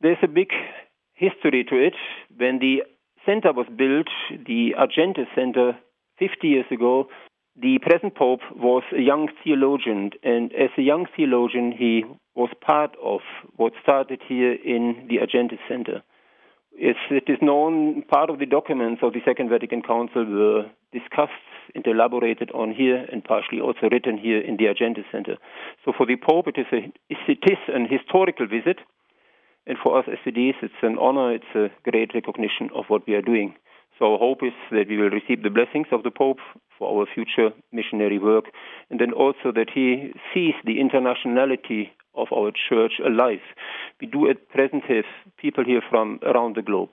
There's a big history to it. When the center was built, the Argentes Center, 50 years ago, the present Pope was a young theologian, and as a young theologian, he was part of what started here in the Argentes Center. It is known, part of the documents of the Second Vatican Council were discussed and elaborated on here, and partially also written here in the Argentes Center. So for the Pope, it is an historical visit, and for us SVDs, it's an honor, it's a great recognition of what we are doing. So our hope is that we will receive the blessings of the Pope for our future missionary work, and then also that he sees the internationality of our church alive. We do at present have people here from around the globe,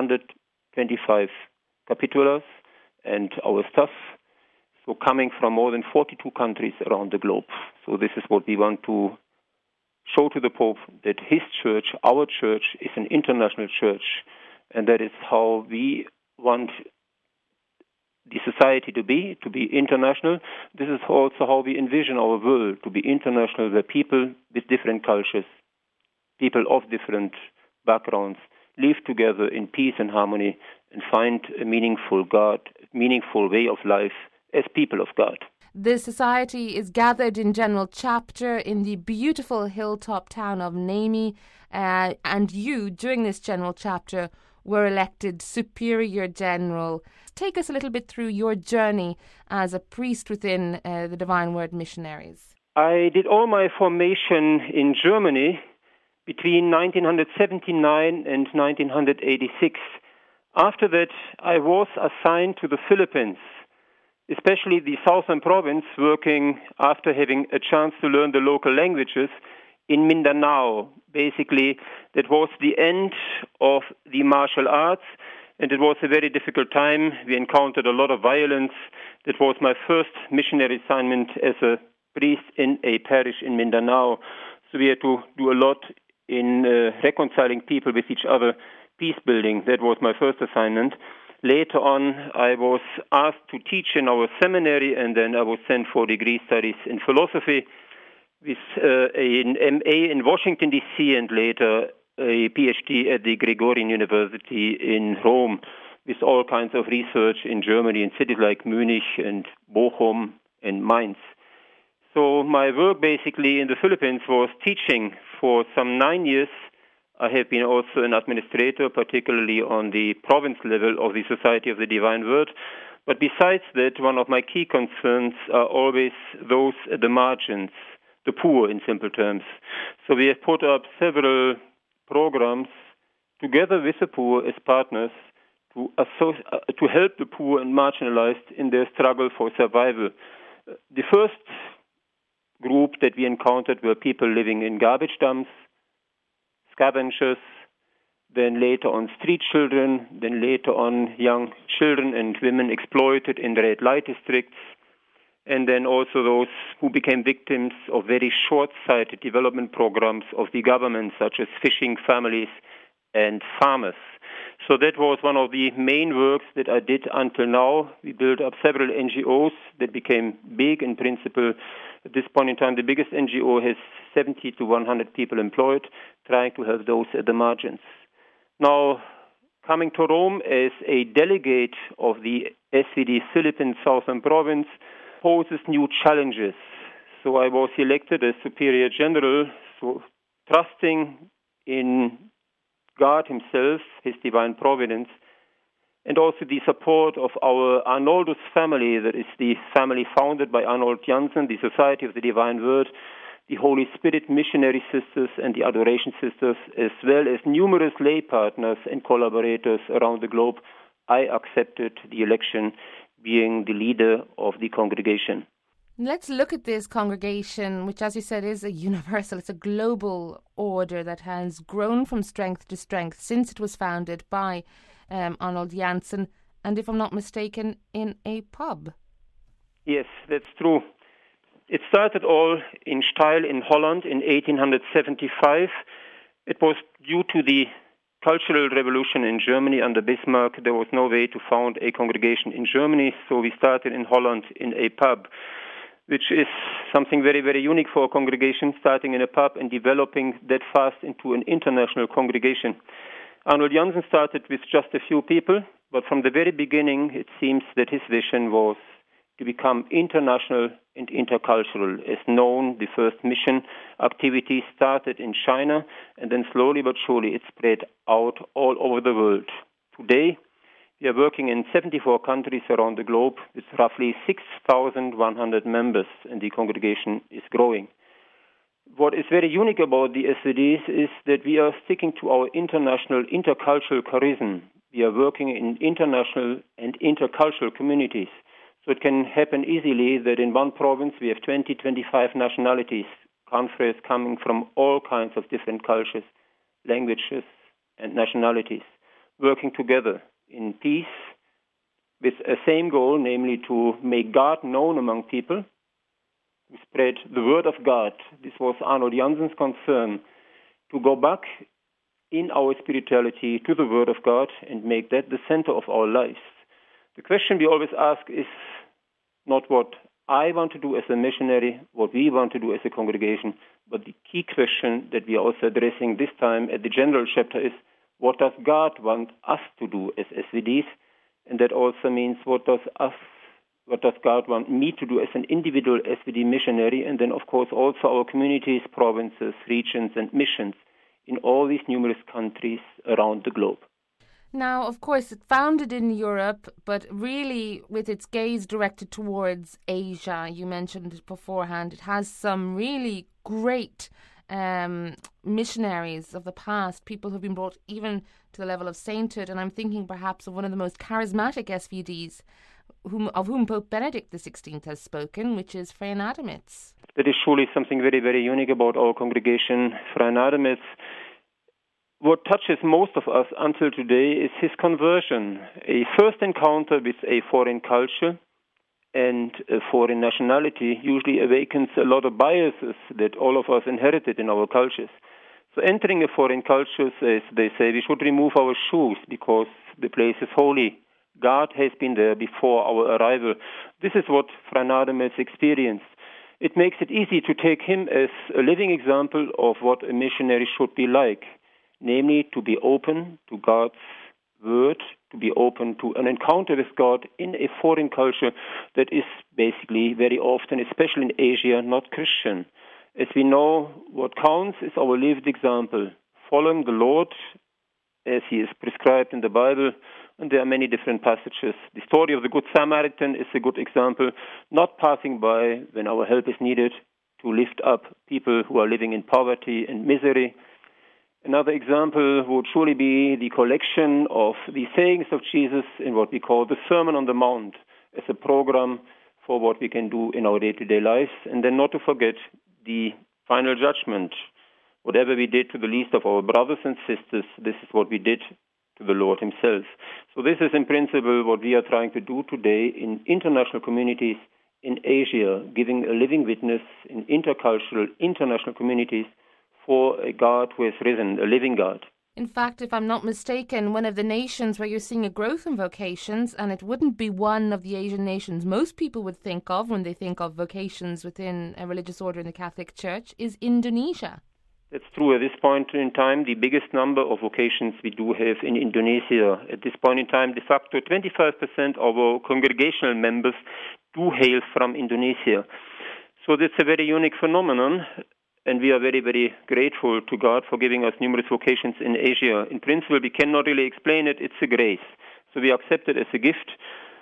125 capitulas and our staff, so coming from more than 42 countries around the globe. So this is what we want to show to the Pope, that his church, our church, is an international church, and that is how we want the society to be international. This is also how we envision our world to be international, where people with different cultures, people of different backgrounds, live together in peace and harmony and find a meaningful way of life as people of God. The society is gathered in General Chapter in the beautiful hilltop town of Nemi, and you, during this General Chapter, were elected Superior General. Take us a little bit through your journey as a priest within the Divine Word Missionaries. I did all my formation in Germany between 1979 and 1986. After that, I was assigned to the Philippines, especially the southern province, working after having a chance to learn the local languages in Mindanao. Basically, that was the end of the martial arts, and it was a very difficult time. We encountered a lot of violence. That was my first missionary assignment as a priest in a parish in Mindanao. So we had to do a lot in reconciling people with each other, peace building. That was my first assignment. Later on, I was asked to teach in our seminary, and then I was sent for degree studies in philosophy with an MA in Washington, D.C., and later a PhD at the Gregorian University in Rome, with all kinds of research in Germany, in cities like Munich and Bochum and Mainz. So my work basically in the Philippines was teaching for some 9 years. I have been also an administrator, particularly on the province level of the Society of the Divine Word. But besides that, one of my key concerns are always those at the margins, the poor in simple terms. So we have put up several programs together with the poor as partners to help the poor and marginalized in their struggle for survival. The first group that we encountered were people living in garbage dumps, scavengers, then later on street children, then later on young children and women exploited in the red light districts, and then also those who became victims of very short-sighted development programs of the government, such as fishing families and farmers. So that was one of the main works that I did until now. We built up several NGOs that became big in principle. At this point in time, the biggest NGO has 70 to 100 people employed, trying to help those at the margins. Now, coming to Rome as a delegate of the SVD Philippine Southern Province poses new challenges. So I was elected as Superior General, so trusting in God himself, his divine providence, and also the support of our Arnoldus family, that is the family founded by Arnold Janssen, the Society of the Divine Word, the Holy Spirit Missionary Sisters and the Adoration Sisters, as well as numerous lay partners and collaborators around the globe. I accepted the election, being the leader of the congregation. Let's look at this congregation, which, as you said, is a universal, it's a global order that has grown from strength to strength since it was founded by Arnold Janssen, and if I'm not mistaken, in a pub. Yes, that's true. It started all in Steyl in Holland in 1875. It was due to the Cultural Revolution in Germany under Bismarck. There was no way to found a congregation in Germany, so we started in Holland in a pub. which is something very, very unique for a congregation, starting in a pub and developing that fast into an international congregation. Arnold Janssen started with just a few people, but from the very beginning, it seems that his vision was to become international and intercultural. As known, the first mission activity started in China, and then slowly but surely it spread out all over the world. Today, we are working in 74 countries around the globe with roughly 6,100 members, and the congregation is growing. What is very unique about the SVDs is that we are sticking to our international intercultural charism. We are working in international and intercultural communities. So it can happen easily that in one province we have 20, 25 nationalities, countries coming from all kinds of different cultures, languages, and nationalities, working together in peace with a same goal, namely to make God known among people, to spread the word of God. This was Arnold Janssen's concern, to go back in our spirituality to the word of God and make that the center of our lives. The question we always ask is not what I want to do as a missionary, what we want to do as a congregation, but the key question that we are also addressing this time at the general chapter is, what does God want us to do as SVDs? And that also means what does God want me to do as an individual SVD missionary? And then, of course, also our communities, provinces, regions, and missions in all these numerous countries around the globe. Now, of course, it's founded in Europe, but really with its gaze directed towards Asia. You mentioned it beforehand. It has some really great missionaries of the past, people who've been brought even to the level of sainthood. And I'm thinking perhaps of one of the most charismatic SVDs of whom Pope Benedict XVI has spoken, which is Fray Adamitz. That is surely something very, very unique about our congregation. Fray Adamitz, what touches most of us until today is his conversion, a first encounter with a foreign culture and a foreign nationality usually awakens a lot of biases that all of us inherited in our cultures. So entering a foreign culture, as they say, we should remove our shoes because the place is holy. God has been there before our arrival. This is what Fray Adamitz experienced. It makes it easy to take him as a living example of what a missionary should be like, namely to be open to God's word, to be open to an encounter with God in a foreign culture that is basically very often, especially in Asia, not Christian. As we know, what counts is our lived example, following the Lord as he is prescribed in the Bible, and there are many different passages. The story of the Good Samaritan is a good example, not passing by when our help is needed to lift up people who are living in poverty and misery. Another example would surely be the collection of the sayings of Jesus in what we call the Sermon on the Mount as a program for what we can do in our day-to-day lives, and then not to forget the final judgment. Whatever we did to the least of our brothers and sisters, this is what we did to the Lord himself. So this is in principle what we are trying to do today in international communities in Asia, giving a living witness in intercultural, international communities for a God who has risen, a living God. In fact, if I'm not mistaken, one of the nations where you're seeing a growth in vocations, and it wouldn't be one of the Asian nations most people would think of when they think of vocations within a religious order in the Catholic Church, is Indonesia. That's true. At this point in time, the biggest number of vocations we do have in Indonesia. At this point in time, de facto, 25% of our congregational members do hail from Indonesia. So that's a very unique phenomenon. And we are very, very grateful to God for giving us numerous vocations in Asia. In principle, we cannot really explain it. It's a grace. So we accept it as a gift.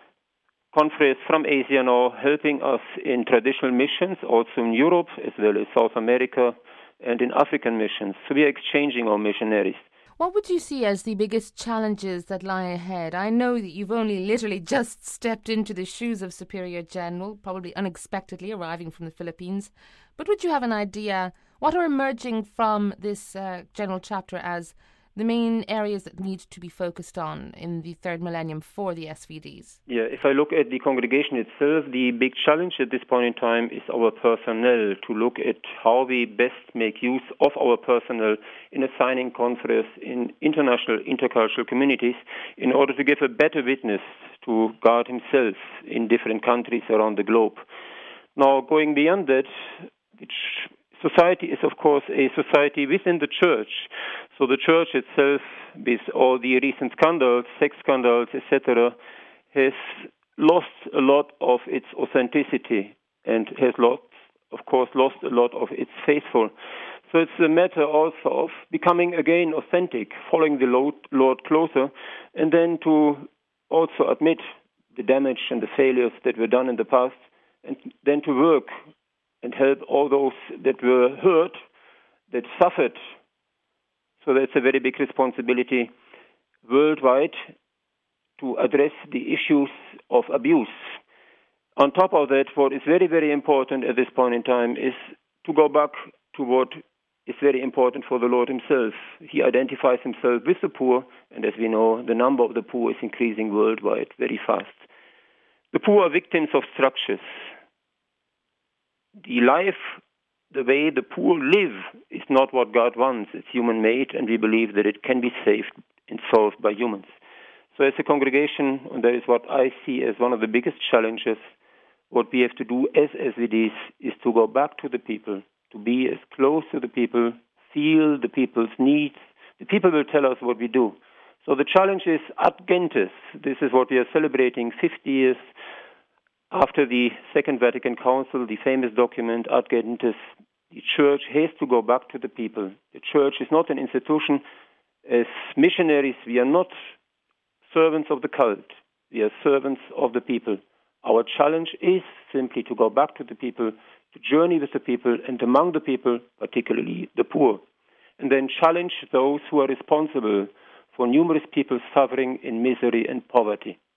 Confreres from Asia now helping us in traditional missions, also in Europe, as well as South America, and in African missions. So we are exchanging our missionaries. What would you see as the biggest challenges that lie ahead? I know that you've only literally just stepped into the shoes of Superior General, probably unexpectedly arriving from the Philippines. But would you have an idea, what are emerging from this general chapter as the main areas that need to be focused on in the third millennium for the SVDs? Yeah, if I look at the congregation itself, the big challenge at this point in time is our personnel, to look at how we best make use of our personnel in assigning confreres in international intercultural communities in order to give a better witness to God himself in different countries around the globe. Now, going beyond that, which society is, of course, a society within the church. So the church itself, with all the recent scandals, sex scandals, etc., has lost a lot of its authenticity and has lost a lot of its faithful. So it's a matter also of becoming again authentic, following the Lord closer, and then to also admit the damage and the failures that were done in the past, and then to work and help all those that were hurt, that suffered. So that's a very big responsibility worldwide to address the issues of abuse. On top of that, what is very, very important at this point in time is to go back to what is very important for the Lord himself. He identifies himself with the poor, and as we know, the number of the poor is increasing worldwide very fast. The poor are victims of structures. The life, the way the poor live, is not what God wants. It's human-made, and we believe that it can be saved and solved by humans. So as a congregation, and that is what I see as one of the biggest challenges, what we have to do as SVDs is to go back to the people, to be as close to the people, feel the people's needs. The people will tell us what we do. So the challenge is Ad Gentes. This is what we are celebrating 50 years after the Second Vatican Council, the famous document, Ad Gentes. The church has to go back to the people. The church is not an institution. As missionaries, we are not servants of the cult. We are servants of the people. Our challenge is simply to go back to the people, to journey with the people, and among the people, particularly the poor, and then challenge those who are responsible for numerous people suffering in misery and poverty.